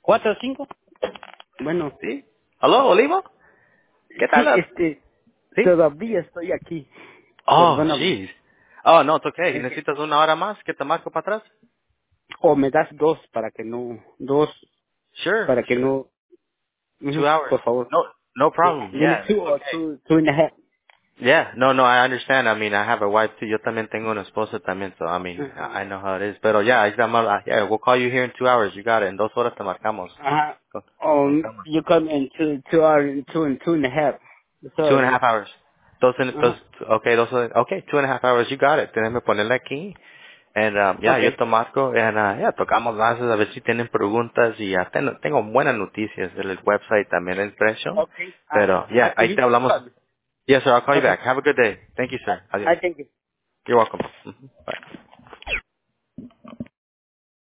¿Cuatro o cinco? Bueno, ¿Sí? ¿Aló, Olivo? ¿Qué sí, tal? ¿Sí? todavía estoy aquí. Oh, Perdóname. jeez. Oh, no, it's okay. Es que- ¿Necesitas una hora más que te marco para atrás? O me das dos para que no, dos, Sure, para que sure. no, Two ujú, hours. por favor. No, no Sí. problem. You know, Yeah, two it's or okay. two and a half. Yeah, no, I understand. I mean, I have a wife too. Yo también tengo una esposa también, so I mean, Ajá. I know how it is. Pero yeah, yeah, we'll call you here in 2 hours. You got it. En 2 horas te marcamos. Ajá. Con, con Oh, calma. you come in two hours, two and a half. Two and a Sorry. half hours. Ajá. Okay, 2.5 hours. You got it. Déjame ponerle aquí. And, yeah, yo Okay. te marco. And, yeah, tocamos bases a ver si tienen preguntas. Y ya tengo buenas noticias del website también, el precio. Okay. Pero, yeah, ahí te You can hablamos. call me. Yes, sir. I'll call you Okay. back. Have a good day. Thank you, sir. Adios. I think You're welcome. Mhm. Bye.